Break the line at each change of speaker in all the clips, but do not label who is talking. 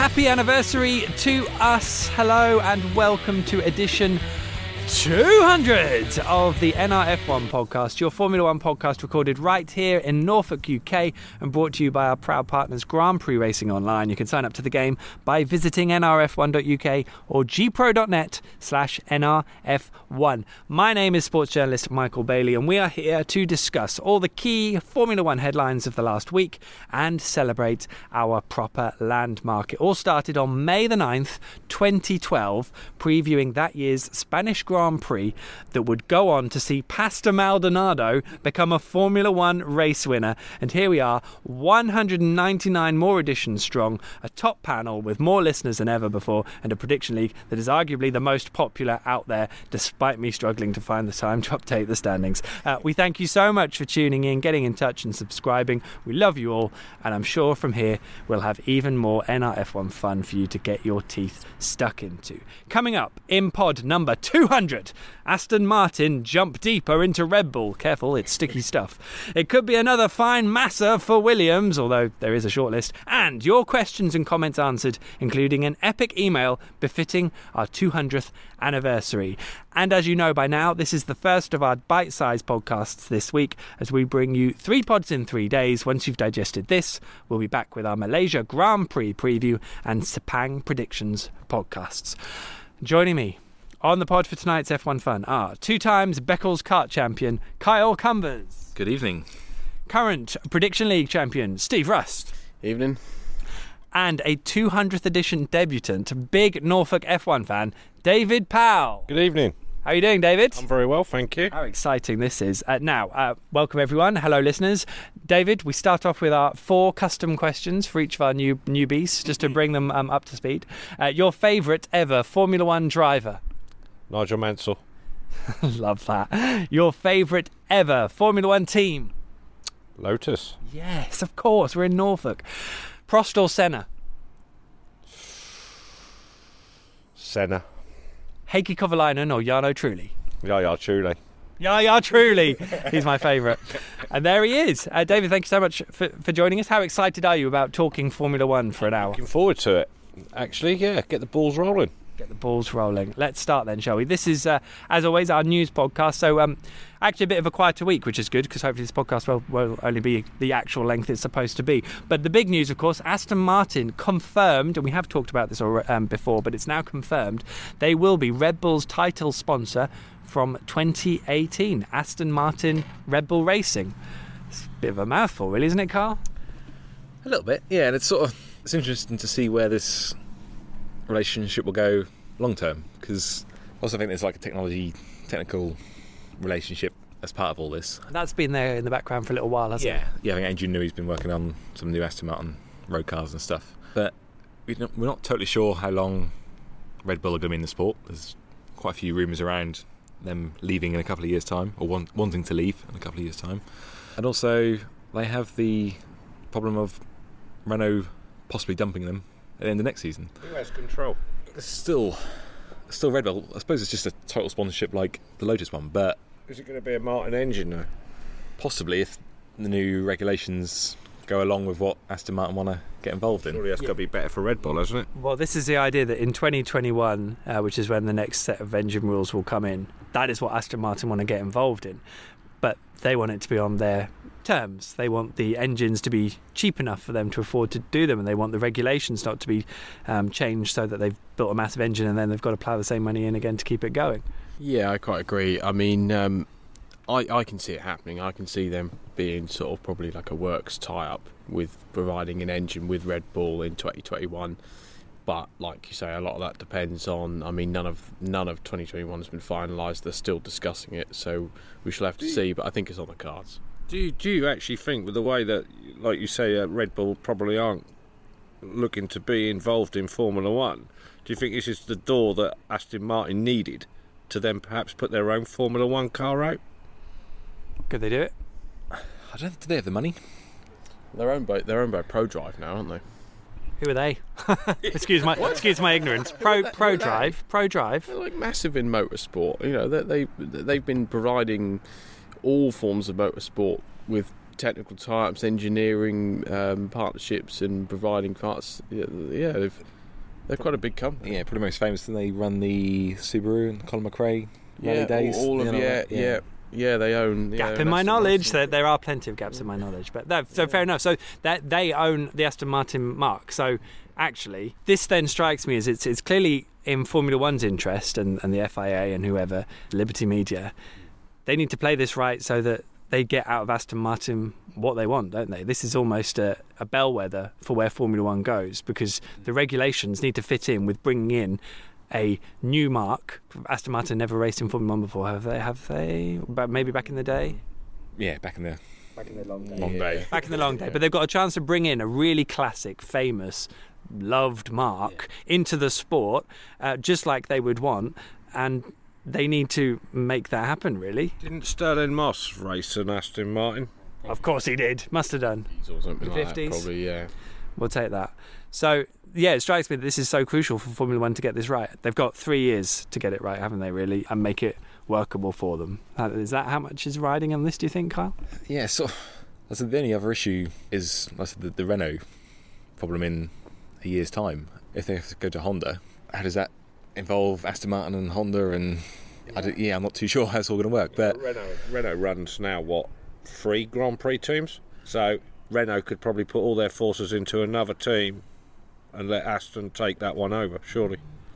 Happy anniversary to us. Hello and welcome to edition 200 of the NRF1 podcast, your Formula One podcast recorded right here in Norfolk, UK, and brought to you by our proud partners Grand Prix Racing Online. You can sign up to the game by visiting nrf1.uk or gpro.net/nrf1. My name is sports journalist Michael Bailey, and we are here to discuss all the key Formula One headlines of the last week and celebrate our proper landmark. It all started on May the 9th, 2012, previewing that year's Spanish Grand Prix that would go on to see Pastor Maldonado become a Formula One race winner. And here we are, 199 more editions strong, a top panel with more listeners than ever before, and a prediction league that is arguably the most popular out there, despite me struggling to find the time to update the standings. We thank you so much for tuning in, getting in touch and subscribing. We love you all, and I'm sure from here we'll have even more NRF1 fun for you to get your teeth stuck into. Coming up in pod number 200, Aston Martin jump deeper into Red Bull. Careful, it's sticky stuff. It could be another fine Massa for Williams, although there is a shortlist, and your questions and comments answered, including an epic email befitting our 200th anniversary. And as you know by now, this is the first of our bite-sized podcasts this week, as we bring you 3 pods in 3 days. Once you've digested this, we'll be back with our Malaysia Grand Prix preview and Sepang predictions podcasts. Joining me on the pod for tonight's F1 fun are 2 times Beccles kart champion Kyle Cumbers.
Good evening.
Current Prediction League champion Steve Rust.
Evening.
And a 200th edition debutant, big Norfolk F1 fan, David Powell.
Good evening.
How are you doing, David?
I'm very well, thank you.
How exciting this is. Now, welcome everyone. Hello, listeners. David, we start off with our 4 custom questions for each of our newbies, just to bring them up to speed. Your favourite ever Formula One driver?
Nigel Mansell.
Love that. Your favourite ever Formula One team?
Lotus.
Yes, of course. We're in Norfolk. Prost or Senna?
Senna.
Heikki Kovalainen or Jarno Trulli?
Yeah, truly.
Yeah, truly. He's my favourite. And there he is. David, thank you so much for joining us. How excited are you about talking Formula One for an hour?
Looking forward to it. Actually, yeah, get the balls rolling.
Get the balls rolling. Let's start then, shall we? This is, as always, our news podcast. So, actually a bit of a quieter week, which is good, because hopefully this podcast will only be the actual length it's supposed to be. But the big news, of course, Aston Martin confirmed, and we have talked about this before, but it's now confirmed, they will be Red Bull's title sponsor from 2018. Aston Martin Red Bull Racing. It's a bit of a mouthful, really, isn't it, Carl?
A little bit, yeah. And it's interesting to see where this relationship will go long term, because I also think there's like a technical relationship as part of all this.
That's been there in the background for a little while, hasn't it?
Yeah, I think Adrian Newey's been working on some new Aston Martin road cars and stuff, but we're not totally sure how long Red Bull are going to be in the sport. There's quite a few rumours around them leaving in a couple of years' time, or wanting to leave in a couple of years' time. And also they have the problem of Renault possibly dumping them at the end of next season.
Who has control?
It's still Red Bull. I suppose it's just a total sponsorship like the Lotus one, but
Is it going to be a Martin engine though?
possibly if the new regulations go along with what Aston Martin want to get involved in.
Surely that's got to be better for Red Bull, hasn't it?
Well, this is the idea that in 2021, which is when the next set of engine rules will come in, that is what Aston Martin want to get involved in. But they want it to be on their terms. They want the engines to be cheap enough for them to afford to do them, and they want the regulations not to be changed so that they've built a massive engine and then they've got to plough the same money in again to keep it going.
Yeah, I quite agree. I mean, I can see it happening. I can see them being sort of probably like a works tie-up with providing an engine with Red Bull in 2021. But like you say, a lot of that depends on. I mean, none of 2021 has been finalised. They're still discussing it, so we shall have to see. But I think it's on the cards.
Do you actually think, with the way that, like you say, Red Bull probably aren't looking to be involved in Formula One, do you think this is the door that Aston Martin needed to then perhaps put their own Formula One car out?
Could they do it?
I don't think, do they have the money?
They're owned by ProDrive now, aren't they?
Who are they? excuse my ignorance. ProDrive.
They're like massive in motorsport. You know, they've been providing all forms of motorsport with technical tie-ups, engineering partnerships, and providing parts. Yeah, They're quite a big company.
Yeah, probably most famous. And they run the Subaru and Colin McRae rally days.
All of they own.
Gap in my knowledge. There are plenty of gaps in my knowledge, but fair enough. So that they own the Aston Martin marque. So actually, this then strikes me as it's clearly in Formula One's interest and the FIA and whoever, Liberty Media, they need to play this right so that they get out of Aston Martin what they want, don't they? This is almost a bellwether for where Formula One goes, because the regulations need to fit in with bringing in a new marque. Aston Martin never raced in Formula One before, have they? But maybe back in the day?
Yeah, back in the
long day.
Long day.
Back in the long day. But they've got a chance to bring in a really classic, famous, loved marque into the sport, just like they would want, and they need to make that happen, really.
Didn't Sterling Moss race an Aston Martin?
Of course he did. Must have done.
Or something like
50s?
that, probably, yeah.
We'll take that. So, yeah, it strikes me that this is so crucial for Formula One to get this right. They've got 3 years to get it right, haven't they, really, and make it workable for them. Is that how much is riding on this, do you think, Kyle?
Yeah, so I said the only other issue is, like I said, the Renault problem in a year's time. If they have to go to Honda, how does that involve Aston Martin and Honda? And I'm not too sure how it's all going to work. But
Renault runs now 3 Grand Prix teams, so Renault could probably put all their forces into another team and let Aston take that one over, surely.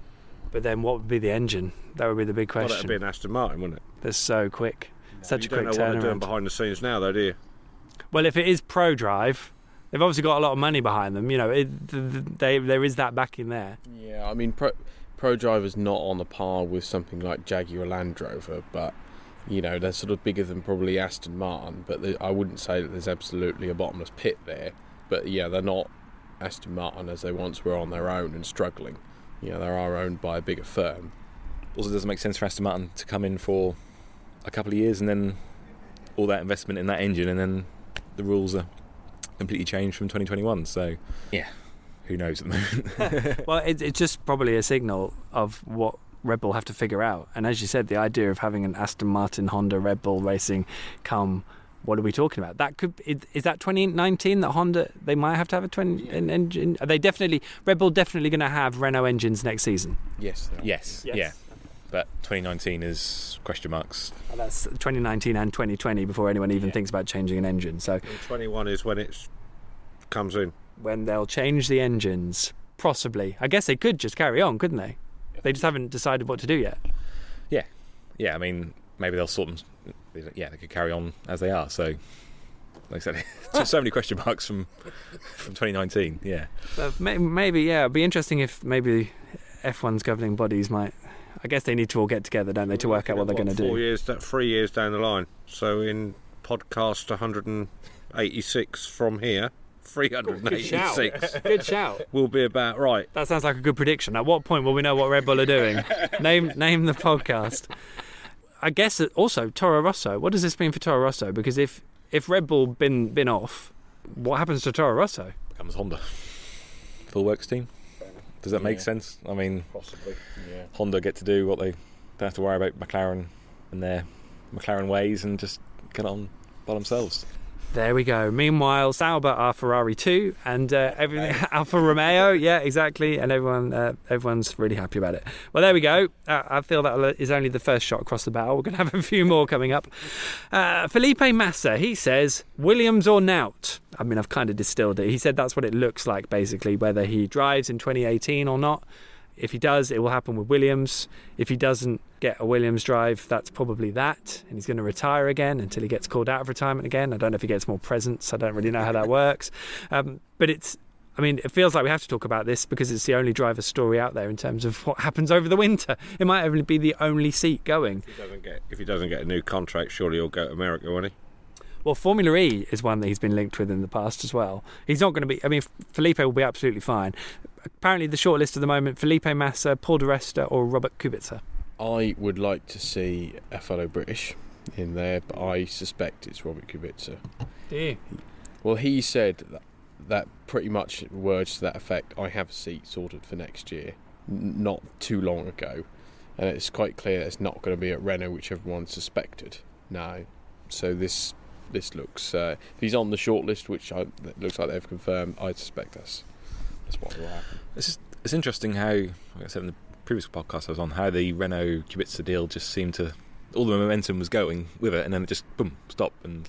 But then what would be the engine? That would be the big question.
Well, that'd be an Aston Martin, wouldn't it?
They're so quick. Such a quick turnaround.
You don't know what they're doing behind the scenes now, though, do you?
Well, if it is ProDrive, they've obviously got a lot of money behind them. You know, there is that backing there.
Yeah, I mean, ProDrive is not on a par with something like Jaguar Land Rover, but they're sort of bigger than probably Aston Martin. But I wouldn't say that there's absolutely a bottomless pit there. But yeah, they're not Aston Martin as they once were on their own and struggling. They are owned by a bigger firm.
Also, it doesn't make sense for Aston Martin to come in for a couple of years and then all that investment in that engine, and then the rules are completely changed from 2021. So yeah, who knows at the moment.
Well, it's just probably a signal of what Red Bull have to figure out. And as you said, the idea of having an Aston Martin, Honda, Red Bull racing come, what are we talking about? Is that 2019 that Honda, they might have to have an engine? Are they Red Bull definitely going to have Renault engines next season?
Yes.
Yes. Yeah. But 2019 is question marks.
And that's 2019 and 2020 before anyone even thinks about changing an engine. So
21 is when it comes in.
When they'll change the engines, possibly. I guess they could just carry on, couldn't they? They just haven't decided what to do yet.
Yeah. I mean, maybe they'll sort them. Yeah, they could carry on as they are. So, like I said, just so many question marks from 2019. Yeah.
Maybe. Yeah. It'd be interesting if maybe F1's governing bodies might. I guess they need to all get together, don't they, to work out what they're going to do.
3 years down the line. So in podcast 186 from here, 386.
Good shout.
Will be about right.
That sounds like a good prediction. At what point will we know what Red Bull are doing? Name the podcast. I guess also Toro Rosso. What does this mean for Toro Rosso? Because if Red Bull been off, what happens to Toro Rosso?
Becomes Honda. Full works team. Does that make sense? I mean,
possibly. Yeah.
Honda get to do what they don't have to worry about McLaren and their McLaren ways and just get on by themselves.
There we go. Meanwhile, Sauber are Ferrari 2 and everything Alfa Romeo, yeah, exactly, and everyone's really happy about it. Well, there we go. I feel that is only the first shot across the bow. We're going to have a few more coming up. Felipe Massa, he says, Williams or Nout? I mean, I've kind of distilled it. He said that's what it looks like, basically, whether he drives in 2018 or not. If he does, it will happen with Williams. If he doesn't get a Williams drive, that's probably that. And he's going to retire again until he gets called out of retirement again. I don't know if he gets more presents. I don't really know how that works. But it feels like we have to talk about this because it's the only driver story out there in terms of what happens over the winter. It might only be the only seat going.
If he doesn't get a new contract, surely he'll go to America, won't he?
Well, Formula E is one that he's been linked with in the past as well. He's not going to be... Felipe will be absolutely fine. Apparently, the shortlist at the moment, Felipe Massa, Paul di Resta or Robert Kubica.
I would like to see a fellow British in there, but I suspect it's Robert Kubica.
Do you?
Well, he said that pretty much words to that effect, I have a seat sorted for next year, not too long ago. And it's quite clear that it's not going to be at Renault, which everyone suspected now. So this looks... if he's on the shortlist, which it looks like they've confirmed, I suspect that's what will happen.
It's interesting how, like I said in the previous podcast I was on, how the Renault Kubica deal just seemed to, all the momentum was going with it, and then it just boom, stop, and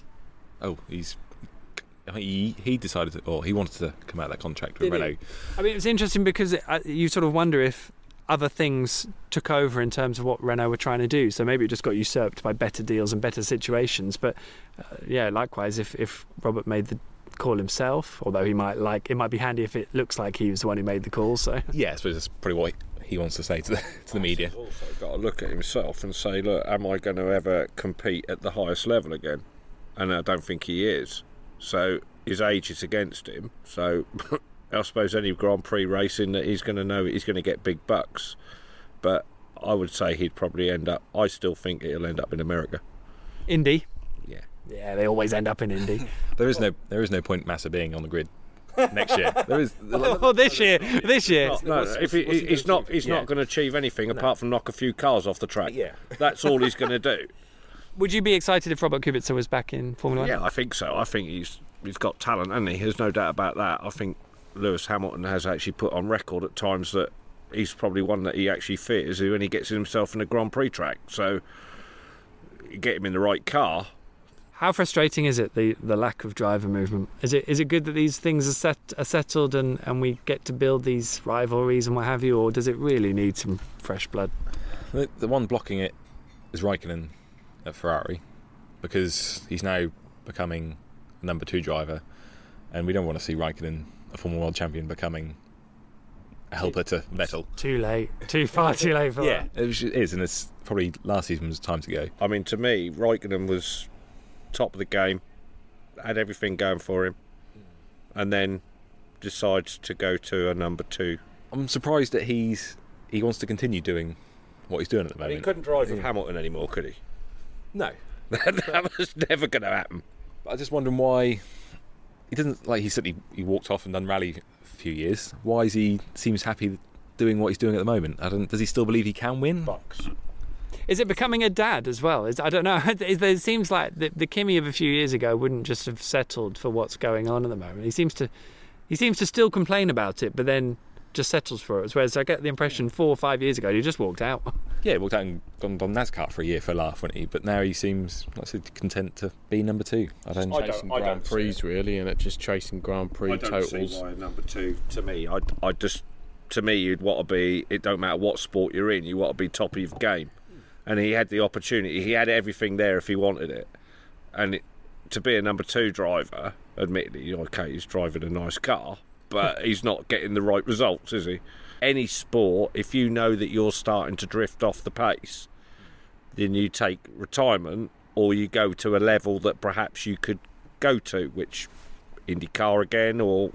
I think he decided to, or he wanted to come out of that contract with Renault.
I mean, it's interesting because you sort of wonder if other things took over in terms of what Renault were trying to do. So maybe it just got usurped by better deals and better situations. But likewise, if Robert made the call himself, although it might be handy if it looks like he was the one who made the call. So
yeah, I suppose that's probably what he wants to say to the media.
He's also got to look at himself and say, look, am I going to ever compete at the highest level again? And I don't think he is. So his age is against him. So I suppose any Grand Prix racing that he's going to know he's going to get big bucks. But I would say he'd probably end up, I still think he'll end up in America.
Indy.
Yeah,
they always end up in Indy.
There is no point Massa being on the grid next year. There is.
This year.
He's not going to achieve anything apart from knock a few cars off the track.
Yeah,
that's all he's going to do.
Would you be excited if Robert Kubica was back in Formula 1?
Yeah, I think so. I think he's got talent, hasn't he? There's no doubt about that. I think Lewis Hamilton has actually put on record at times that he's probably one that he actually fears when he gets himself in a Grand Prix track. So you get him in the right car.
How frustrating is it, the lack of driver movement? Is it good that these things are settled and we get to build these rivalries and what have you, or does it really need some fresh blood?
The one blocking it is Raikkonen at Ferrari, because he's now becoming a number 2 driver, and we don't want to see Raikkonen, a former world champion, becoming a helper to Vettel.
Too late. Far too late for that.
It is, and it's probably last season was time to go.
I mean, to me, Raikkonen was top of the game, had everything going for him, and then decides to go to a number 2.
I'm surprised that he wants to continue doing what he's doing at the moment.
He couldn't drive with Hamilton anymore, could he?
No.
That was never going to happen.
But I just wondering why he doesn't, like he said, he walked off and done rally a few years. Why is he seems happy doing what he's doing at the moment? Does he still believe he can win?
Bucks.
Is it becoming a dad as well? I don't know. It seems like the Kimi of a few years ago wouldn't just have settled for what's going on at the moment. He seems to still complain about it, but then just settles for it. Whereas I get the impression 4 or 5 years ago he just walked out.
Yeah, he walked out and gone on NASCAR for a year for a laugh, wouldn't he? But now he seems, like I said, content to be number 2.
Chasing Grand Prix really, and just chasing Grand Prix totals.
I don't see why number 2. To me, to me, you'd want to be. It don't matter what sport you're in. You want to be top of your game. And he had the opportunity. He had everything there if he wanted it. And to be a number 2 driver, admittedly, okay, he's driving a nice car, but he's not getting the right results, is he? Any sport, if you know that you're starting to drift off the pace, then you take retirement, or you go to a level that perhaps you could go to, which IndyCar again, or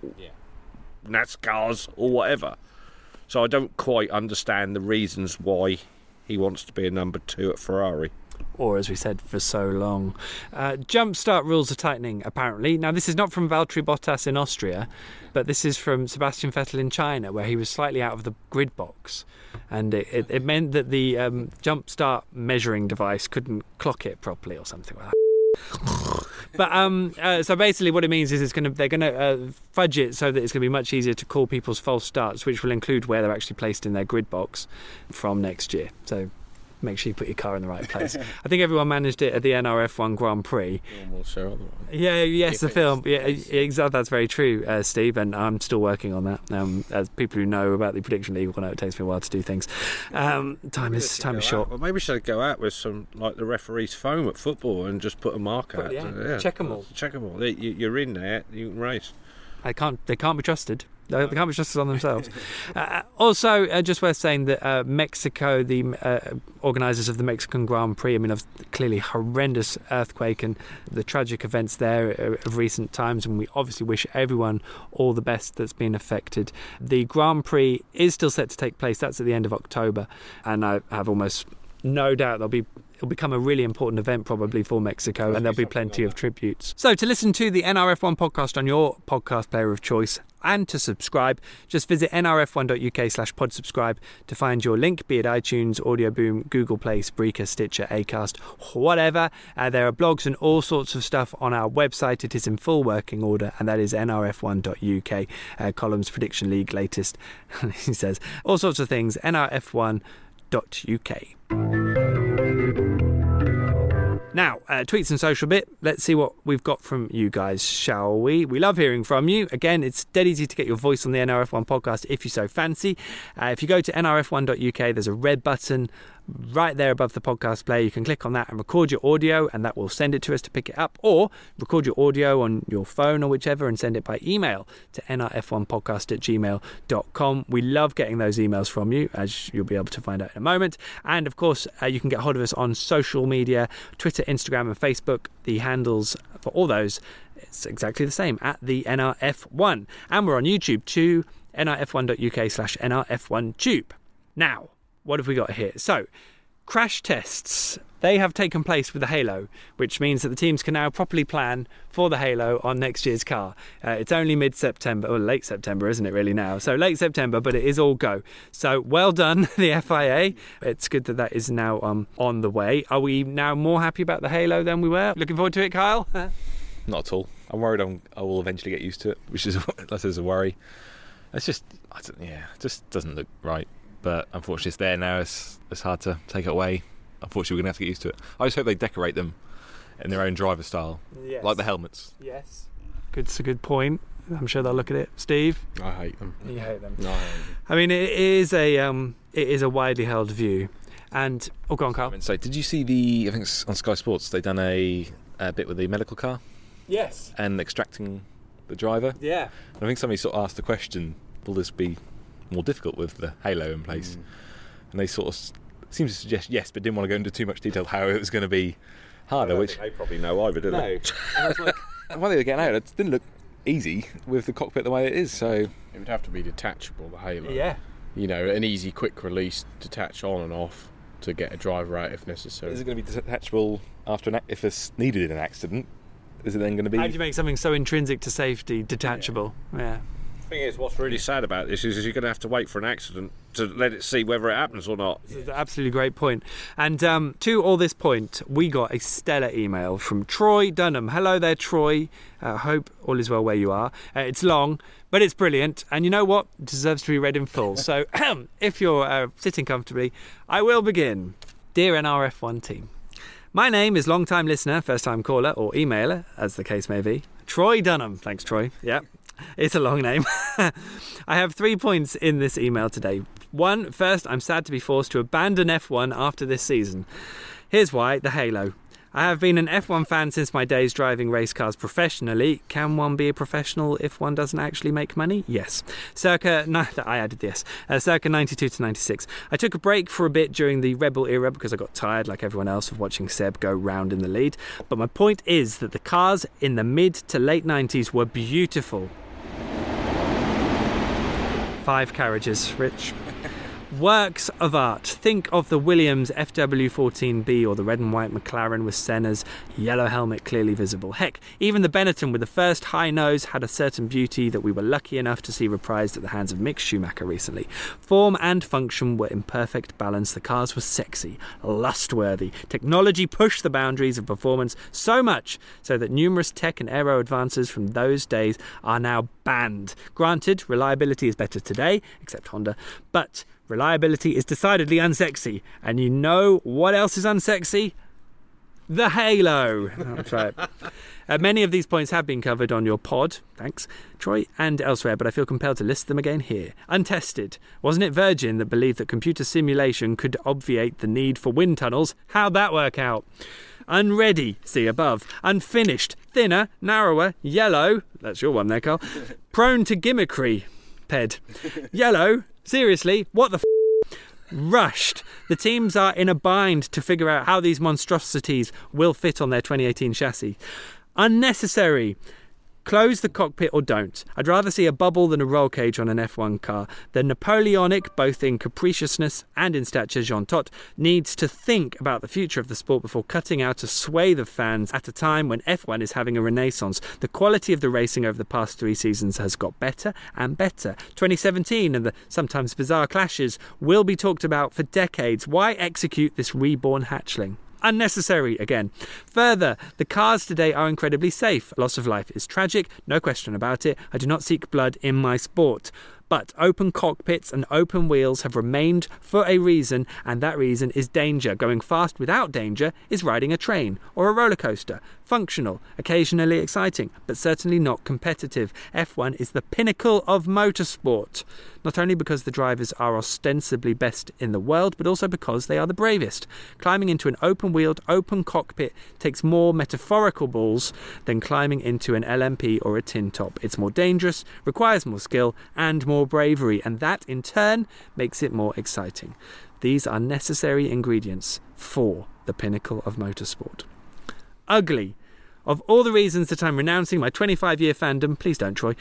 NASCARs, or whatever. So I don't quite understand the reasons why he wants to be a number 2 at Ferrari.
Or, as we said, for so long. Jump start rules are tightening, apparently. Now, this is not from Valtteri Bottas in Austria, but this is from Sebastian Vettel in China, where he was slightly out of the grid box. And it meant that the jump start measuring device couldn't clock it properly or something like that. But so basically what it means is they're going to fudge it so that it's going to be much easier to call people's false starts, which will include where they're actually placed in their grid box from next year. So make sure you put your car in the right place. I think everyone managed it at the NRF1 Grand Prix.
We'll show otherwise.
Yes, the film. Yeah, exactly. That's very true, Steve, and I'm still working on that. As people who know about the Prediction League will know, it takes me a while to do things. Time is short.
Well, maybe we should go out with some, like the referee's foam at football, and just put a mark out.
Check them all.
Check them all. You're in there. You can race.
They can't be trusted. They can't be trusted on themselves. Also, just worth saying that Mexico, the organisers of the Mexican Grand Prix, I mean, of clearly horrendous earthquake and the tragic events there of recent times, and we obviously wish everyone all the best that's been affected. The Grand Prix is still set to take place. That's at the end of October, and I have almost no doubt there'll be it'll become a really important event probably for Mexico, and there'll be plenty of tributes. So to listen to the NRF1 podcast on your podcast player of choice and to subscribe, just visit nrf1.uk/podsubscribe to find your link, be it iTunes, Audio Boom, Google Play, Spreaker, Stitcher, Acast, whatever. There are blogs and all sorts of stuff on our website. It is in full working order, and that is nrf1.uk. Columns, Prediction League, latest, he says, all sorts of things, nrf1.uk. Now, tweets and social bit. Let's see what we've got from you guys, shall we? We love hearing from you. Again, it's dead easy to get your voice on the NRF1 podcast if you so fancy. If you go to nrf1.uk, there's a red button right there above the podcast player. You can click on that and record your audio, and that will send it to us to pick it up, or record your audio on your phone or whichever and send it by email to nrf1podcast@gmail.com. We love getting those emails from you, as you'll be able to find out in a moment. And of course, you can get hold of us on social media, Twitter, Instagram and Facebook. The handles for all those, it's exactly the same, at the NRF1. And we're on YouTube too, nrf1.uk/nrf1tube. Now, what have we got here? So, crash tests. They have taken place with the Halo, which means that the teams can now properly plan for the Halo on next year's car. It's only mid-September, or late September, isn't it really now? So late September, but it is all go. So well done, the FIA. It's good that that is now on the way. Are we now more happy about the Halo than we were? Looking forward to it, Kyle?
Not at all. I'm worried I will eventually get used to it, which is that's a worry. It's just, it just doesn't look right. But unfortunately, it's there now. It's hard to take it away. Unfortunately, we're going to have to get used to it. I just hope they decorate them in their own driver style,
Yes.
like the helmets.
Yes. It's a good point. I'm sure they'll look at it. Steve?
I hate them.
You hate them.
No, I hate them.
I mean, it is a widely held view. And, go on, Carl.
So, did you see I think it's on Sky Sports, they've done a bit with the medical car
Yes.
and extracting the driver?
Yeah.
And I think somebody sort of asked the question, will this be more difficult with the Halo in place? And they sort of seemed to suggest yes, but didn't want to go into too much detail how it was going to be harder. Which
They probably know either, do they?
and I was like, while they were getting out, it didn't look easy with the cockpit the way it is. So
It would have to be detachable, the Halo.
Yeah.
You know, an easy, quick release, detach on and off to get a driver out if necessary.
is it going to be detachable after if it's needed in an accident? Is it then going to be?
How do you make something so intrinsic to safety detachable? Yeah.
The thing is, what's really sad about this is you're going to have to wait for an accident to let it see whether it happens or not.
This is an absolutely great point. And to all this point, we got a stellar email from Troy Dunham. Hello there, Troy. Hope all is well where you are. It's long, but it's brilliant. And you know what? It deserves to be read in full. So if you're sitting comfortably, I will begin. Dear NRF1 team. My name is long-time listener, first-time caller, or emailer, as the case may be, Troy Dunham. Thanks, Troy. Yeah. It's a long name. I have 3 points in this email today. One, first, I'm sad to be forced to abandon F1 after this season. Here's why, the Halo. I have been an F1 fan since my days driving race cars professionally. Can one be a professional if one doesn't actually make money? Yes. Circa 92 to 96. I took a break for a bit during the Red Bull era because I got tired, like everyone else, of watching Seb go round in the lead. But my point is that the cars in the mid to late 90s were beautiful. 5 carriages, Rich. Works of art. Think of the Williams FW14B or the red and white McLaren with Senna's yellow helmet clearly visible. Heck, even the Benetton with the first high nose had a certain beauty that we were lucky enough to see reprised at the hands of Mick Schumacher recently. Form and function were in perfect balance. The cars were sexy, lust-worthy. Technology pushed the boundaries of performance so much so that numerous tech and aero advances from those days are now banned. Granted, reliability is better today, except Honda, but reliability is decidedly unsexy. And you know what else is unsexy? The Halo. That's right. Many of these points have been covered on your pod, thanks, Troy, and elsewhere, but I feel compelled to list them again here. Untested. Wasn't it Virgin that believed that computer simulation could obviate the need for wind tunnels? How'd that work out? Unready, see above. Unfinished, thinner, narrower, yellow. That's your one there, Carl. Prone to gimmickry, Ped. Yellow. Seriously, what the Rushed. The teams are in a bind to figure out how these monstrosities will fit on their 2018 chassis. Unnecessary. Close the cockpit or don't. I'd rather see a bubble than a roll cage on an F1 car. The Napoleonic, both in capriciousness and in stature, Jean Todt needs to think about the future of the sport before cutting out a swathe of fans at a time when F1 is having a renaissance. The quality of the racing over the past 3 seasons has got better and better. 2017 and the sometimes bizarre clashes will be talked about for decades. Why execute this reborn hatchling? Unnecessary again. Further, the cars today are incredibly safe. Loss of life is tragic, no question about it. I do not seek blood in my sport. But open cockpits and open wheels have remained for a reason, and that reason is danger. Going fast without danger is riding a train or a roller coaster. Functional, occasionally exciting, but certainly not competitive. F1 is the pinnacle of motorsport, not only because the drivers are ostensibly best in the world, but also because they are the bravest. Climbing into an open-wheeled, open cockpit takes more metaphorical balls than climbing into an LMP or a tin top. It's more dangerous, requires more skill, and more bravery, and that in turn makes it more exciting. These are necessary ingredients for the pinnacle of motorsport. Ugly. Of all the reasons that I'm renouncing my 25-year fandom, please don't, Troy,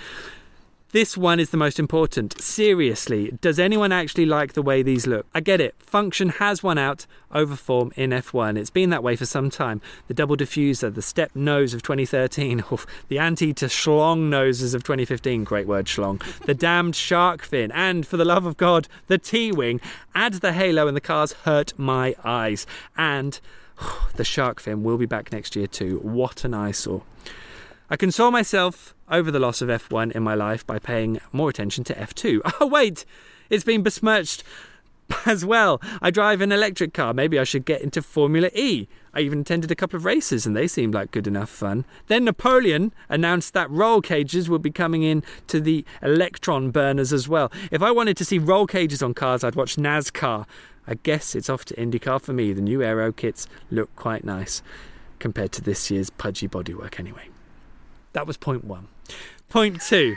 this one is the most important. Seriously, does anyone actually like the way these look? I get it. Function has won out over form in F1. It's been that way for some time. The double diffuser, the step nose of 2013, the anti to schlong noses of 2015, great word, schlong, the damned shark fin, and, for the love of God, the T-wing. Add the halo and the cars hurt my eyes. And the shark fin will be back next year too. What an eyesore. I console myself over the loss of F1 in my life by paying more attention to F2. Oh, wait, it's been besmirched as well. I drive an electric car. Maybe I should get into Formula E. I even attended a couple of races and they seemed like good enough fun. Then Napoleon announced that roll cages would be coming in to the electron burners as well. If I wanted to see roll cages on cars, I'd watch NASCAR. I guess it's off to IndyCar for me. The new aero kits look quite nice compared to this year's pudgy bodywork anyway. That was point 1. Point 2.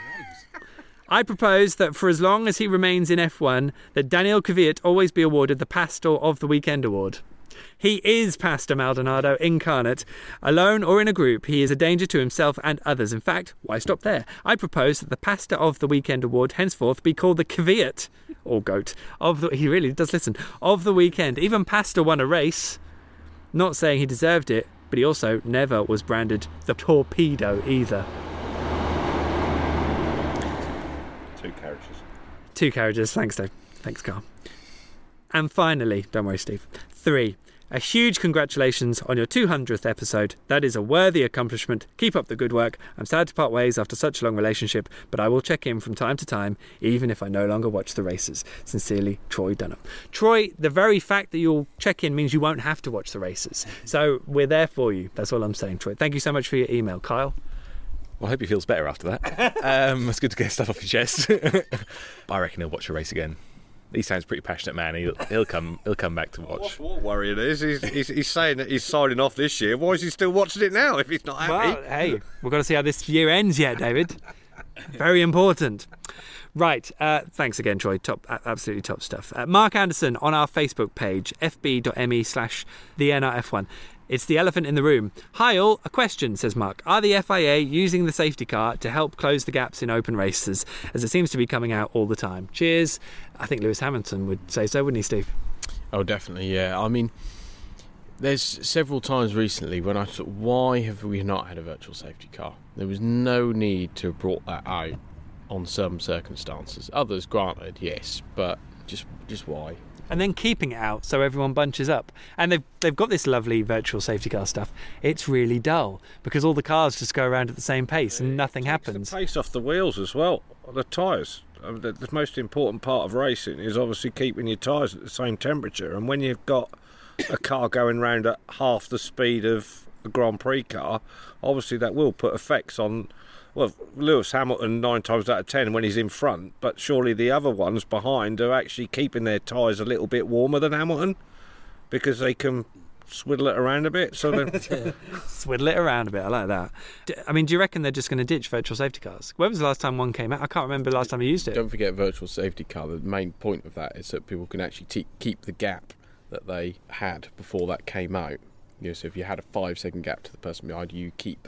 I propose that for as long as he remains in F1, that Daniel Kvyat always be awarded the Pastor of the Weekend award. He is Pastor Maldonado incarnate. Alone or in a group, he is a danger to himself and others. In fact, why stop there? I propose that the Pastor of the Weekend award henceforth be called the Kvyat, or goat, of the... He really does listen. Of the weekend. Even Pastor won a race. Not saying he deserved it, but he also never was branded the Torpedo either. 2 carriages. Thanks, Dave. Thanks, Carl. And finally, don't worry, Steve. 3. A huge congratulations on your 200th episode. That is a worthy accomplishment. Keep up the good work. I'm sad to part ways after such a long relationship, but I will check in from time to time, even if I no longer watch the races. Sincerely, Troy Dunham. Troy, the very fact that you'll check in means you won't have to watch the races. So we're there for you. That's all I'm saying, Troy. Thank you so much for your email. Kyle?
Well, I hope he feels better after that. It's good to get stuff off your chest. I reckon he'll watch a race again. He sounds a pretty passionate man. He'll come back to watch.
What worrying is he's saying that he's signing off this year. Why is he still watching it now if he's not happy?
Well, hey, we've got to see how this year ends yet, David. Very important. Right, thanks again, Troy. Absolutely top stuff. Mark Anderson on our Facebook page, fb.me/thenrf1. It's the elephant in the room. Hi all, a question, says Mark. Are the FIA using the safety car to help close the gaps in open races, as it seems to be coming out all the time? Cheers. I think Lewis Hamilton would say so, wouldn't he, Steve?
Oh, definitely, yeah. I mean, there's several times recently when I thought, why have we not had a virtual safety car? There was no need to have brought that out on some circumstances. Others, granted, yes, but just why?
And then keeping it out so everyone bunches up. And they've got this lovely virtual safety car stuff. It's really dull because all the cars just go around at the same pace and nothing happens.
The pace off the wheels as well, the tyres. The most important part of racing is obviously keeping your tyres at the same temperature. And when you've got a car going round at half the speed of a Grand Prix car, obviously that will put effects on... Well, Lewis Hamilton 9 times out of 10 when he's in front, but surely the other ones behind are actually keeping their tyres a little bit warmer than Hamilton because they can swiddle it around a bit. So then...
Swiddle it around a bit, I like that. I mean, do you reckon they're just going to ditch virtual safety cars? When was the last time one came out? I can't remember the last time you used it.
Don't forget virtual safety car. The main point of that is that people can actually keep the gap that they had before that came out. You know, so if you had a 5-second gap to the person behind you, keep that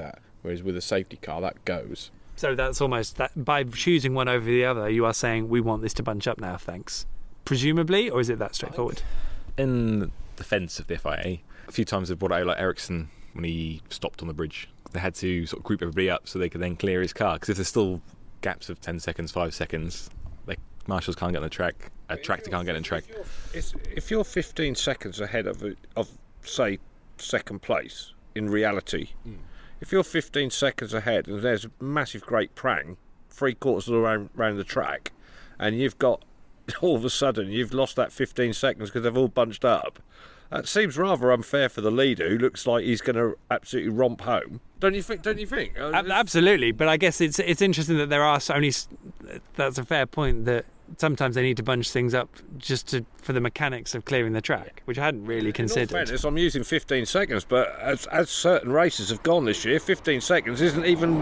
Whereas with a safety car, that goes.
So that's almost that by choosing one over the other, you are saying we want this to bunch up now, thanks. Presumably, or is it that straightforward?
In defence of the FIA, a few times they've brought out like Ericsson when he stopped on the bridge. They had to sort of group everybody up so they could then clear his car. Because if there's still gaps of 10 seconds, 5 seconds, marshals can't get on the track, a tractor can't get on the track.
If you're 15 seconds ahead of say, second place, in reality, if you're 15 seconds ahead and there's a massive great prang 3/4 of the way around the track, and you've got, all of a sudden, you've lost that 15 seconds because they've all bunched up, that seems rather unfair for the leader, who looks like he's going to absolutely romp home. Don't you think?
Absolutely, but I guess it's interesting that there are only. That's a fair point, that sometimes they need to bunch things up just for the mechanics of clearing the track, which I hadn't really considered.
In all fairness, I'm using 15 seconds, but as certain races have gone this year, 15 seconds isn't even,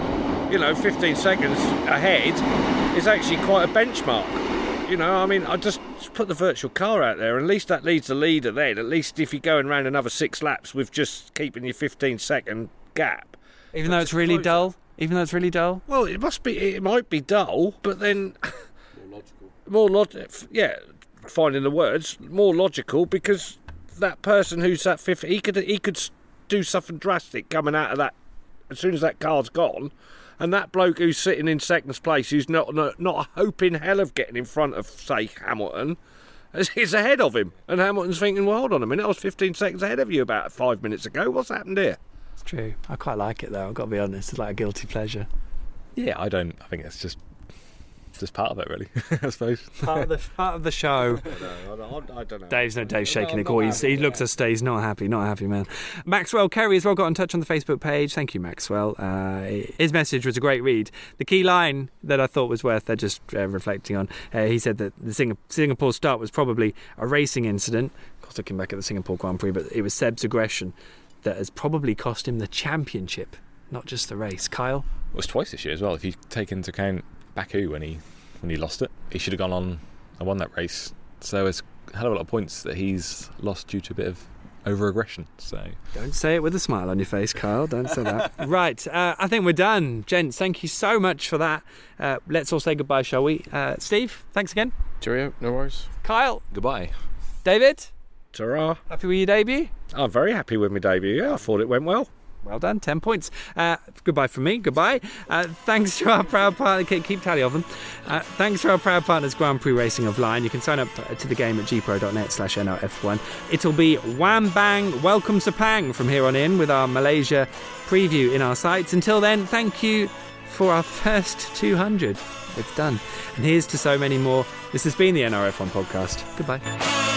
15 seconds ahead is actually quite a benchmark. I just put the virtual car out there, and at least that leads the leader then. At least if you're going around another 6 laps with just keeping your 15-second gap.
Even though it's really dull?
Well, it might be dull, but then... More logical. Yeah, finding the words. More logical, because that person who's at 50, he could do something drastic coming out of that as soon as that car's gone. And that bloke who's sitting in second place, who's not a hope in hell of getting in front of, say, Hamilton, is ahead of him. And Hamilton's thinking, well, hold on a minute, I was 15 seconds ahead of you about 5 minutes ago. What's happened here?
It's true. I quite like it, though. I've got to be honest. It's like a guilty pleasure.
Yeah, I think it's just part of it, really. I suppose
part of the show.
I don't know.
Dave's shaking the core. He looks at he's not happy, man. Maxwell Kerry as well got in touch on the Facebook page. Thank you, Maxwell. His message was a great read. The key line that I thought was worth just reflecting on. He said that the Singapore start was probably a racing incident. Of course, looking back at the Singapore Grand Prix, but it was Seb's aggression that has probably cost him the championship, not just the race. Kyle?
It was twice this year as well. If you take into account Baku when he lost it, he should have gone on and won that race. So it's a hell of a lot of points that he's lost due to a bit of over-aggression. So
don't say it with a smile on your face, Kyle. Don't say that. Right, I think we're done, gents. Thank you so much for that. Let's all say goodbye, shall we? Steve, thanks again.
Cheerio, no worries.
Kyle,
goodbye.
David,
ta-ra.
Happy with your debut?
I'm very happy with my debut. Yeah, I thought it went well.
Well done, 10 points. Goodbye from me, goodbye. Thanks to our proud partner, keep tally of them. Thanks to our proud partners, Grand Prix Racing of Line. You can sign up to the game at gpro.net/NRF1. It'll be wham bang, welcome Sepang from here on in, with our Malaysia preview in our sights. Until then, thank you for our first 200. It's done. And here's to so many more. This has been the NRF1 podcast. Goodbye.